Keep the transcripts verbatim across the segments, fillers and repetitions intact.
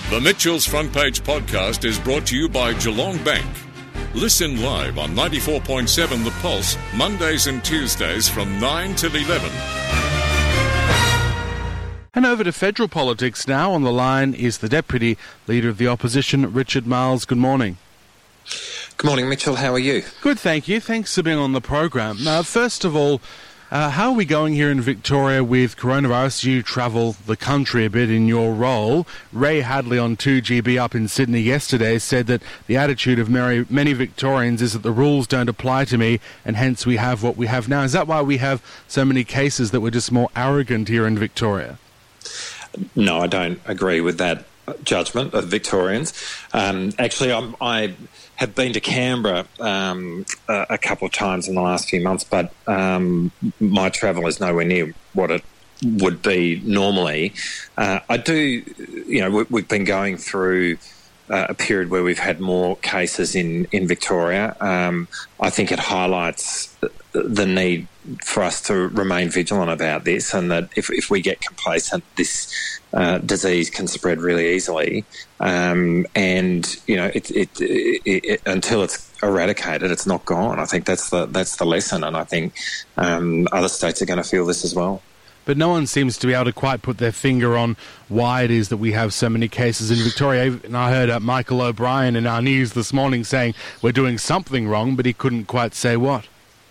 The Mitchell's Front Page podcast is brought to you by Geelong Bank. Listen live on ninety-four point seven The Pulse, Mondays and Tuesdays from nine till eleven. And over to federal politics now. On the line is the Deputy Leader of the Opposition, Richard Marles. Good morning. Good morning, Mitchell. How are you? Good, thank you. Thanks for being on the program. Now, first of all, uh, how are we going here in Victoria with coronavirus? You travel the country a bit in your role. Ray Hadley on two G B up in Sydney yesterday said that the attitude of many, many Victorians is that the rules don't apply to me, and hence we have what we have now. Is that why we have so many cases, that we're just more arrogant here in Victoria? No, I don't agree with that judgment of Victorians. Um, actually, I'm, I have been to Canberra um, a, a couple of times in the last few months, but um, my travel is nowhere near what it would be normally. Uh, I do, you know, we, we've been going through uh, a period where we've had more cases in, in Victoria. Um, I think it highlights the need for us to remain vigilant about this, and that if, if we get complacent, this uh, disease can spread really easily. Um, and you know, it, it, it, it, until it's eradicated, it's not gone. I think that's the that's the lesson, and I think um, other states are going to feel this as well. But no one seems to be able to quite put their finger on why it is that we have so many cases in Victoria. And I heard uh, Michael O'Brien in our news this morning saying we're doing something wrong, but he couldn't quite say what.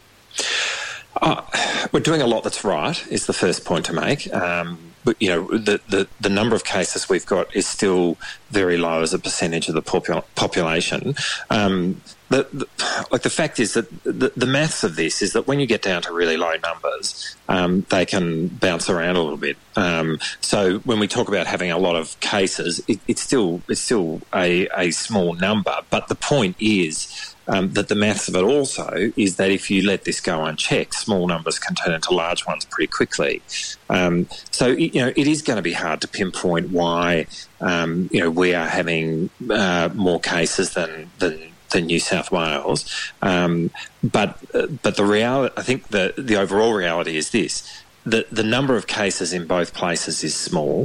Uh, we're doing a lot that's right, is the first point to make. Um, but, you know, the, the, the number of cases we've got is still very low as a percentage of the popul- population. Um, the, the, like the fact is that the, the maths of this is that when you get down to really low numbers, um, they can bounce around a little bit. Um, so when we talk about having a lot of cases, it, it's still it's still a, a small number. But the point is Um, that the maths of it also is that if you let this go unchecked, small numbers can turn into large ones pretty quickly. Um, so, you know, it is going to be hard to pinpoint why, um, you know, we are having uh, more cases than, than than New South Wales. Um, but uh, but the reality, I think the, the overall reality is this: the, the number of cases in both places is small.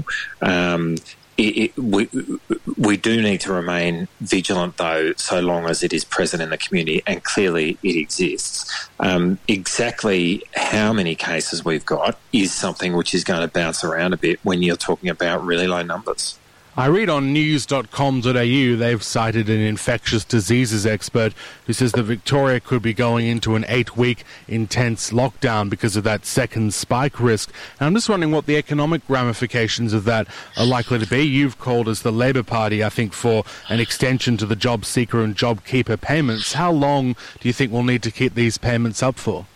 Um It, it, we, we do need to remain vigilant, though, so long as it is present in the community, and clearly it exists. Um, exactly how many cases we've got is something which is going to bounce around a bit when you're talking about really low numbers. I read on news dot com dot a u they've cited an infectious diseases expert who says that Victoria could be going into an eight-week intense lockdown because of that second spike risk. And I'm just wondering what the economic ramifications of that are likely to be. You've called as the Labor Party, I think, for an extension to the job seeker and job keeper payments. How long do you think we'll need to keep these payments up for?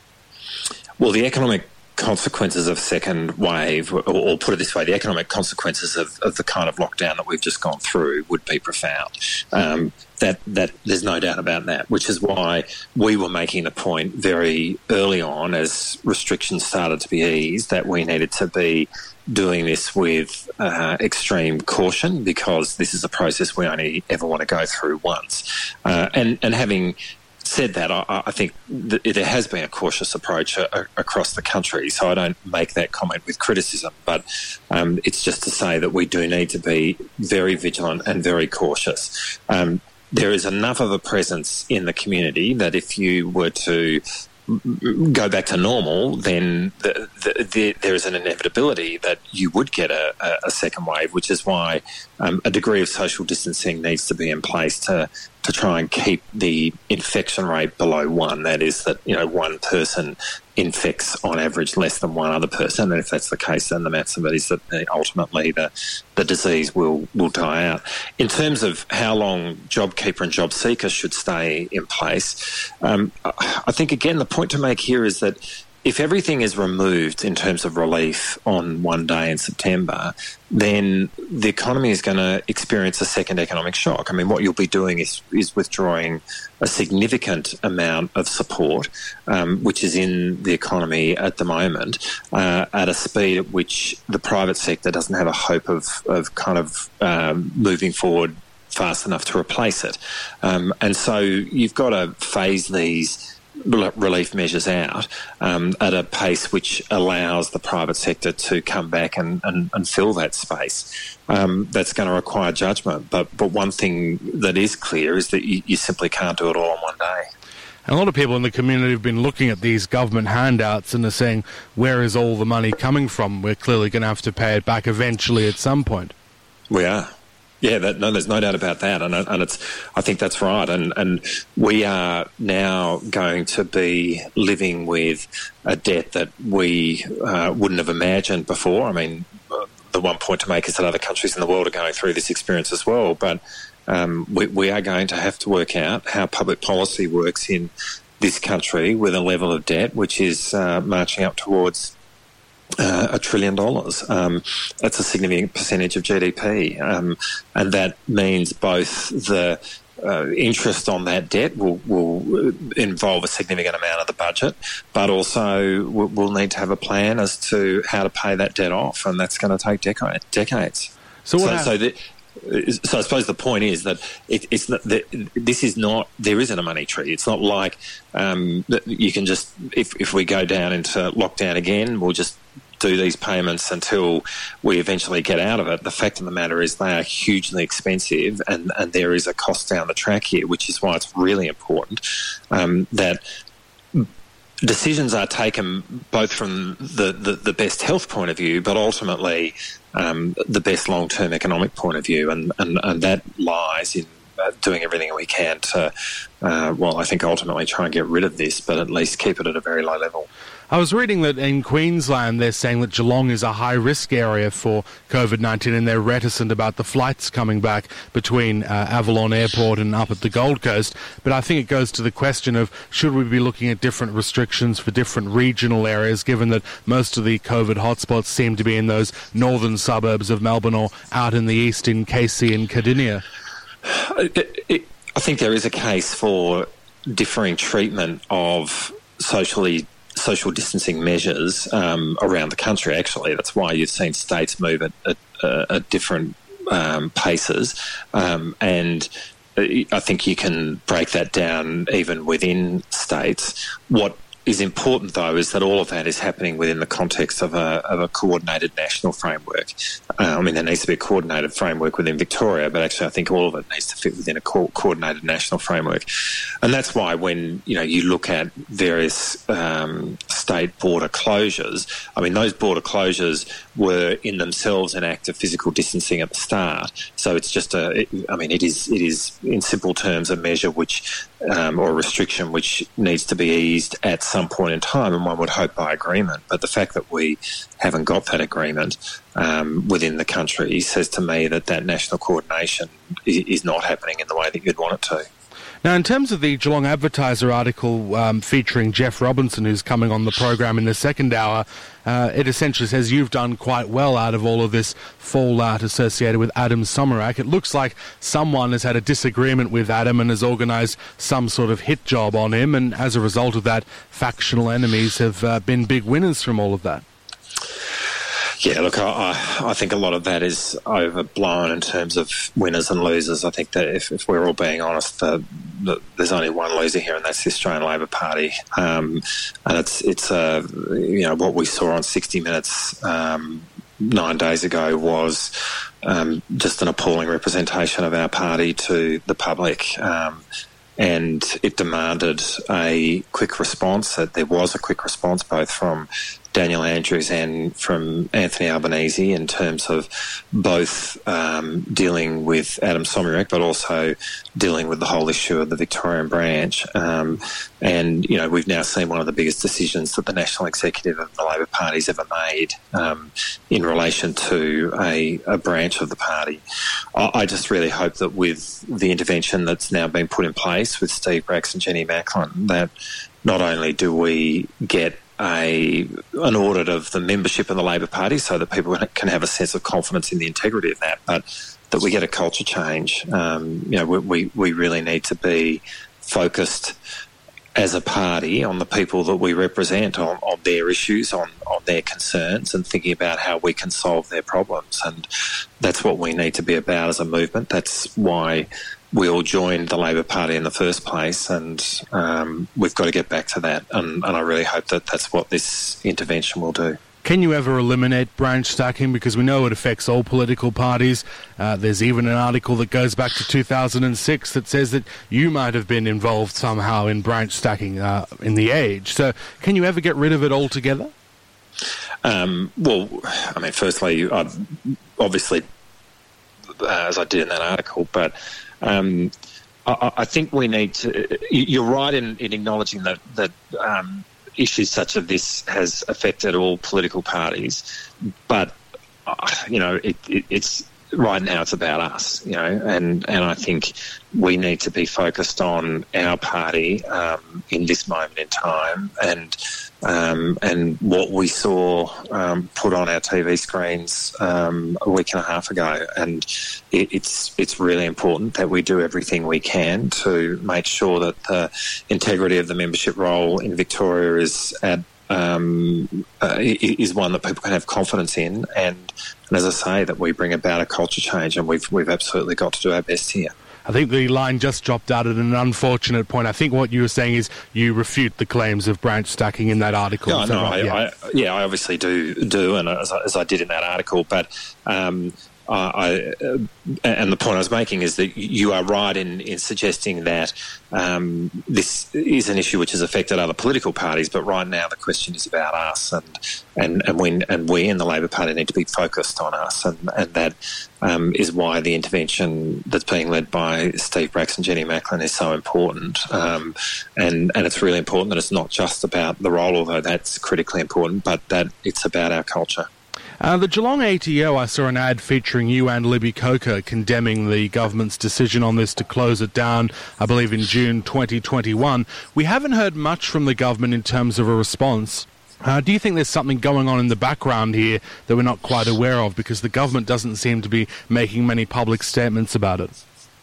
Well, the economic consequences of second wave, or, or put it this way, the economic consequences of, of the kind of lockdown that we've just gone through would be profound. Um, that that there's no doubt about that, which is why we were making the point very early on, as restrictions started to be eased, that we needed to be doing this with uh, extreme caution, because this is a process we only ever want to go through once. Uh, and, and having said that, I, I think that there has been a cautious approach a, a, across the country, so I don't make that comment with criticism, but um, it's just to say that we do need to be very vigilant and very cautious. Um, there is enough of a presence in the community that if you were to go back to normal, then the, the, the, there is an inevitability that you would get a, a second wave, which is why um, a degree of social distancing needs to be in place to to try and keep the infection rate below one. That is, that, you know, one person infects on average less than one other person, and if that's the case, then the maths of it is that ultimately the the disease will, will die out. In terms of how long JobKeeper and JobSeeker should stay in place, um, I think, again, the point to make here is that if everything is removed in terms of relief on one day in September, then the economy is going to experience a second economic shock. I mean, what you'll be doing is, is withdrawing a significant amount of support, um, which is in the economy at the moment, uh, at a speed at which the private sector doesn't have a hope of, of kind of um, moving forward fast enough to replace it. Um, and so you've got to phase these relief measures out um, at a pace which allows the private sector to come back and, and, and fill that space. Um, that's going to require judgment. But, but one thing that is clear is that you, you simply can't do it all in one day. And a lot of people in the community have been looking at these government handouts and are saying, where is all the money coming from? We're clearly going to have to pay it back eventually at some point. We are. Yeah, that, no, there's no doubt about that, and, and it's. I think that's right, and, and we are now going to be living with a debt that we uh, wouldn't have imagined before. I mean, the one point to make is that other countries in the world are going through this experience as well, but um, we, we are going to have to work out how public policy works in this country with a level of debt which is uh, marching up towards Uh, a trillion dollars. Um, that's a significant percentage of G D P, um, and that means both the uh, interest on that debt will, will involve a significant amount of the budget, but also we'll, we'll need to have a plan as to how to pay that debt off, and that's going to take decade, decades. So, what so, so, the, so I suppose the point is that it, it's not, that this is not, there isn't a money tree. It's not like um, you can just, if, if we go down into lockdown again, we'll just do these payments until we eventually get out of it. The fact of the matter is they are hugely expensive, and, and there is a cost down the track here, which is why it's really important um, that decisions are taken both from the, the, the best health point of view, but ultimately um, the best long-term economic point of view, and, and, and that lies in uh, doing everything we can to, uh, well, I think ultimately try and get rid of this, but at least keep it at a very low level. I was reading that in Queensland they're saying that Geelong is a high-risk area for COVID nineteen, and they're reticent about the flights coming back between uh, Avalon Airport and up at the Gold Coast. But I think it goes to the question of, should we be looking at different restrictions for different regional areas, given that most of the COVID hotspots seem to be in those northern suburbs of Melbourne or out in the east in Casey and Cardinia? It, it, I think there is a case for differing treatment of socially social distancing measures um, around the country, actually. That's why you've seen states move at, at, uh, at different um, paces. Um, and I think you can break that down even within states. What is important, though, is that all of that is happening within the context of a, of a coordinated national framework. Uh, I mean, there needs to be a coordinated framework within Victoria, but actually I think all of it needs to fit within a co- coordinated national framework. And that's why when, you know, you look at various um, state border closures, I mean, those border closures were in themselves an act of physical distancing at the start. So it's just a, it, I mean, it is, it is in simple terms a measure which, um, or a restriction which needs to be eased at some point in time, and one would hope by agreement. But the fact that we haven't got that agreement um, within the country says to me that that national coordination is, is not happening in the way that you'd want it to. Now, in terms of the Geelong Advertiser article um, featuring Jeff Robinson, who's coming on the program in the second hour, uh, it essentially says you've done quite well out of all of this fallout associated with Adam Somyurek. It looks like someone has had a disagreement with Adam and has organised some sort of hit job on him, and as a result of that, factional enemies have uh, been big winners from all of that. Yeah, look, I, I think a lot of that is overblown in terms of winners and losers. I think that if, if we're all being honest, the, the, there's only one loser here, and that's the Australian Labor Party. Um, and it's it's uh, you know, what we saw on sixty minutes um, nine days ago was um, just an appalling representation of our party to the public. Um, and it demanded a quick response. That there was a quick response both from Daniel Andrews and from Anthony Albanese in terms of both um, dealing with Adam Somyurek, but also dealing with the whole issue of the Victorian branch. Um, and, you know, we've now seen one of the biggest decisions that the National Executive of the Labor Party's ever made um, in relation to a, a branch of the party. I, I just really hope that with the intervention that's now been put in place with Steve Bracks and Jenny Macklin, that not only do we get A, an audit of the membership of the Labor Party so that people can have a sense of confidence in the integrity of that, but that we get a culture change. Um, you know, we, we really need to be focused as a party on the people that we represent, on, on their issues, on, on their concerns, and thinking about how we can solve their problems. And that's what we need to be about as a movement. That's why we all joined the Labor Party in the first place, and um, we've got to get back to that. And, and I really hope that that's what this intervention will do. Can you ever eliminate branch stacking? Because we know it affects all political parties. Uh, there's even an article that goes back to two thousand six that says that you might have been involved somehow in branch stacking uh, in The Age. So can you ever get rid of it altogether? Um, well, I mean, firstly, I've obviously, uh, as I did in that article, but um, I, I think we need to... You're right in, in acknowledging that... that um, issues such as this has affected all political parties, but uh, you know, it, it, it's right now it's about us, you know, and, and I think we need to be focused on our party um, in this moment in time, and um, and what we saw um, put on our T V screens um, a week and a half ago, and it, it's it's really important that we do everything we can to make sure that the integrity of the membership roll in Victoria is at um, uh, is one that people can have confidence in, and, and as I say, that we bring about a culture change, and we've we've absolutely got to do our best here. I think the line just dropped out at an unfortunate point. I think what you were saying is you refute the claims of branch stacking in that article. No, no, right? I, yeah. I, yeah, I obviously do, do, and as I, as I did in that article, but um, Uh, I, uh, and the point I was making is that you are right in, in suggesting that um, this is an issue which has affected other political parties, but right now the question is about us, and and and we and we in the Labor Party need to be focused on us, and and that um, is why the intervention that's being led by Steve Bracks and Jenny Macklin is so important, um, and and it's really important that it's not just about the role, although that's critically important, but that it's about our culture. Uh, the Geelong A T O, I saw an ad featuring you and Libby Coker condemning the government's decision on this to close it down, I believe in June twenty twenty-one. We haven't heard much from the government in terms of a response. Uh, do you think there's something going on in the background here that we're not quite aware of, because the government doesn't seem to be making many public statements about it?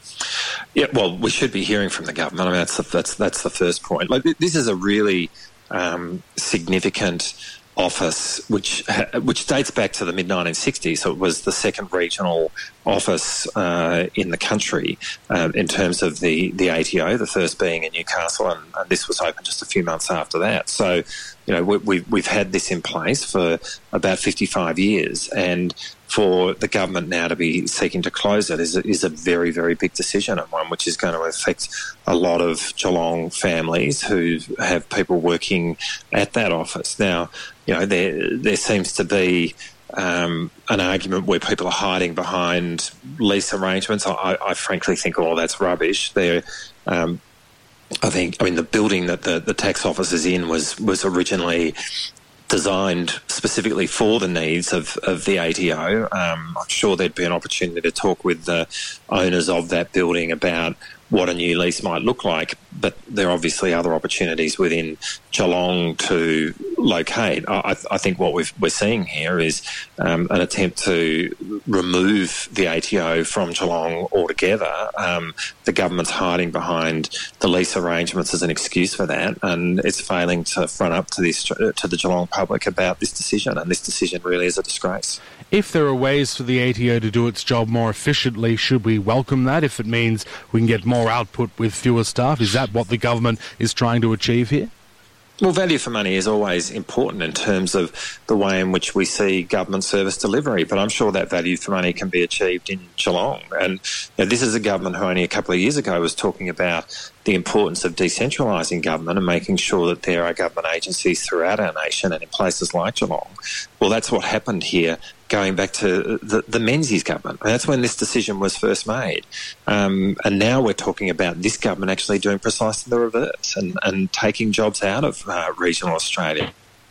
Yeah, well, we should be hearing from the government. I mean, that's the, that's, that's the first point. Like, this is a really um, significant office which which dates back to the mid nineteen sixties. So it was the second regional office uh, in the country uh, in terms of the, the A T O, the first being in Newcastle, and, and this was opened just a few months after that. So, you know, we, we've, we've had this in place for about fifty-five years, and for the government now to be seeking to close it is a, is a very, very big decision, and one which is going to affect a lot of Geelong families who have people working at that office. Now, you know, there there seems to be um, an argument where people are hiding behind lease arrangements. I, I frankly think all that's rubbish. They're um, I think, I mean, the building that the, the tax office is in was, was originally designed specifically for the needs of, of the A T O. Um, I'm sure there'd be an opportunity to talk with the owners of that building about what a new lease might look like, but there are obviously other opportunities within Geelong to locate. I, I think what we've, we're seeing here is um, an attempt to remove the A T O from Geelong altogether. Um, the government's hiding behind the lease arrangements as an excuse for that, and it's failing to front up to, this, to the Geelong public about this decision, and this decision really is a disgrace. If there are ways for the A T O to do its job more efficiently, should we welcome that if it means we can get more output with fewer staff? Is that what the government is trying to achieve here? Well, value for money is always important in terms of the way in which we see government service delivery, but I'm sure that value for money can be achieved in Geelong. And you know, this is a government who only a couple of years ago was talking about the importance of decentralising government and making sure that there are government agencies throughout our nation and in places like Geelong. Well, that's what happened here going back to the, the Menzies government. And that's when this decision was first made. Um, and now we're talking about this government actually doing precisely the reverse and, and taking jobs out of uh, regional Australia.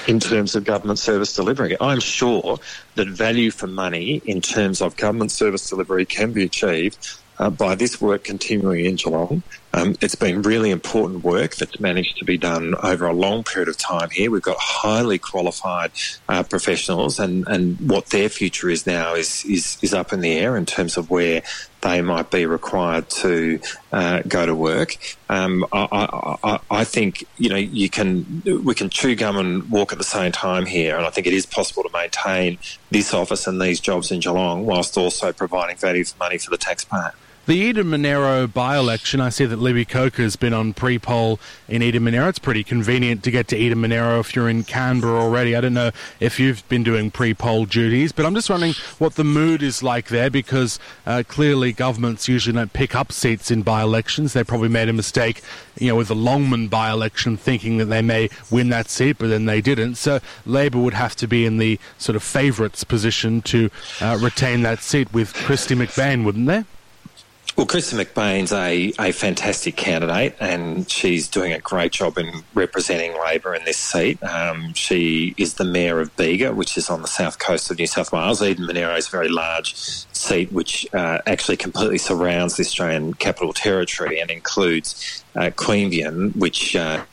in terms of government service delivery. I'm sure that value for money in terms of government service delivery can be achieved Uh, by this work continuing in Geelong. Um, it's been really important work that's managed to be done over a long period of time here. We've got highly qualified uh, professionals, and, and what their future is now is, is, is up in the air in terms of where they might be required to uh, go to work. Um, I, I, I think, you know, you can we can chew gum and walk at the same time here, and I think it is possible to maintain this office and these jobs in Geelong whilst also providing value for money for the taxpayer. The Eden Monaro by-election, I see that Libby Coker has been on pre-poll in Eden Monaro. It's pretty convenient to get to Eden Monaro if you're in Canberra already. I don't know if you've been doing pre-poll duties, but I'm just wondering what the mood is like there, because uh, clearly governments usually don't pick up seats in by-elections. They probably made a mistake, you know, with the Longman by-election, thinking that they may win that seat, but then they didn't. So Labor would have to be in the sort of favourites position to uh, retain that seat with Kristy McBain, wouldn't they? Well, Kristy McBain's a, a fantastic candidate, and she's doing a great job in representing Labor in this seat. Um, she is the Mayor of Bega, which is on the south coast of New South Wales. Eden Monaro is a very large seat which uh, actually completely surrounds the Australian Capital Territory and includes uh, Queanbeyan, which... Uh,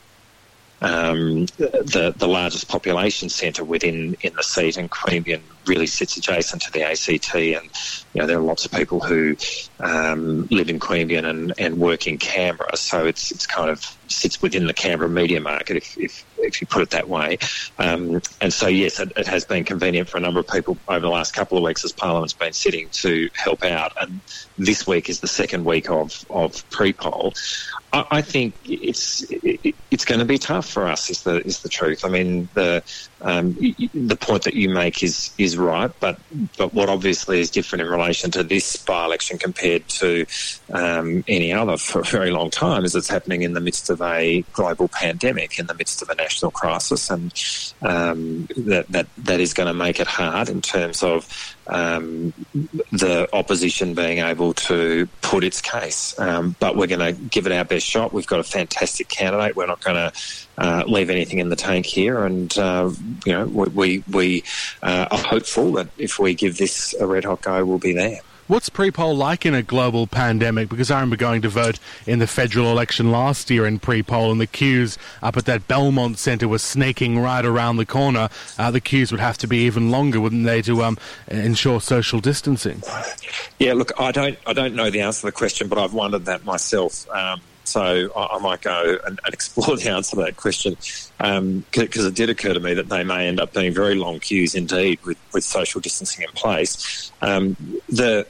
Um, the the largest population centre within in the seat, and Queanbeyan really sits adjacent to the A C T, and you know there are lots of people who um, live in Queanbeyan and, and work in Canberra, so it's it's kind of sits within the Canberra media market, if if, if you put it that way. Um, and so yes, it, it has been convenient for a number of people over the last couple of weeks as Parliament's been sitting to help out, and this week is the second week of of pre-poll. I, I think it's it, it's going to be tough for us. Is the is the truth? I mean, the um, the point that you make is is right, but but what obviously is different in relation to this by-election compared to um, any other for a very long time is it's happening in the midst of a global pandemic, in the midst of a national crisis, and um, that that that is going to make it hard in terms of um, the opposition being able to put its case. Um, but we're going to give it our best shot. We've got a fantastic candidate. We're not going to uh, leave anything in the tank here, and uh, you know we we, we uh, are hopeful that if we give this a red hot go, we'll be there. What's pre-poll like in a global pandemic? Because I remember going to vote in the federal election last year in pre-poll, and the queues up at that Belmont Centre were snaking right around the corner. Uh, the queues would have to be even longer, wouldn't they, to um, ensure social distancing? Yeah, look, I don't, I don't know the answer to the question, but I've wondered that myself. Um, so I, I might go and, and explore the answer to that question, because um, it did occur to me that they may end up being very long queues indeed with, with social distancing in place. Um, the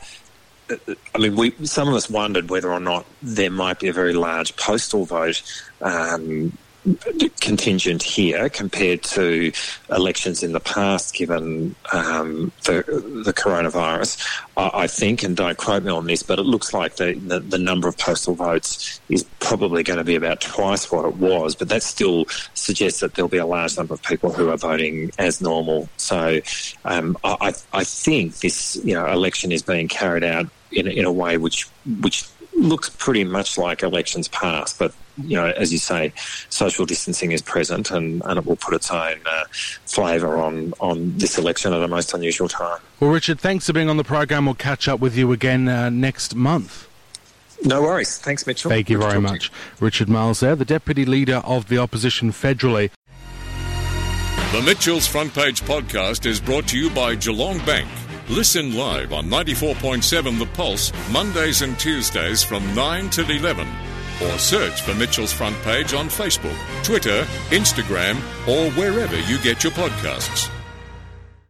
I mean, we some of us wondered whether or not there might be a very large postal vote um, contingent here compared to elections in the past, given um, the, the coronavirus. I, I think, and don't quote me on this, but it looks like the, the, the number of postal votes is probably going to be about twice what it was, but that still suggests that there'll be a large number of people who are voting as normal. So um, I, I think this you know election is being carried out in, in a way which which looks pretty much like elections past, but you know, as you say, social distancing is present, and, and it will put its own uh, flavour on, on this election at a most unusual time. Well, Richard, thanks for being on the program. We'll catch up with you again uh, next month. No worries. Thanks, Mitchell. Thank you very much. Richard Marles there, the Deputy Leader of the Opposition federally. The Mitchell's Front Page podcast is brought to you by Geelong Bank. Listen live on ninety-four point seven The Pulse, Mondays and Tuesdays from nine till eleven. Or search for Mitchell's Front Page on Facebook, Twitter, Instagram, or wherever you get your podcasts.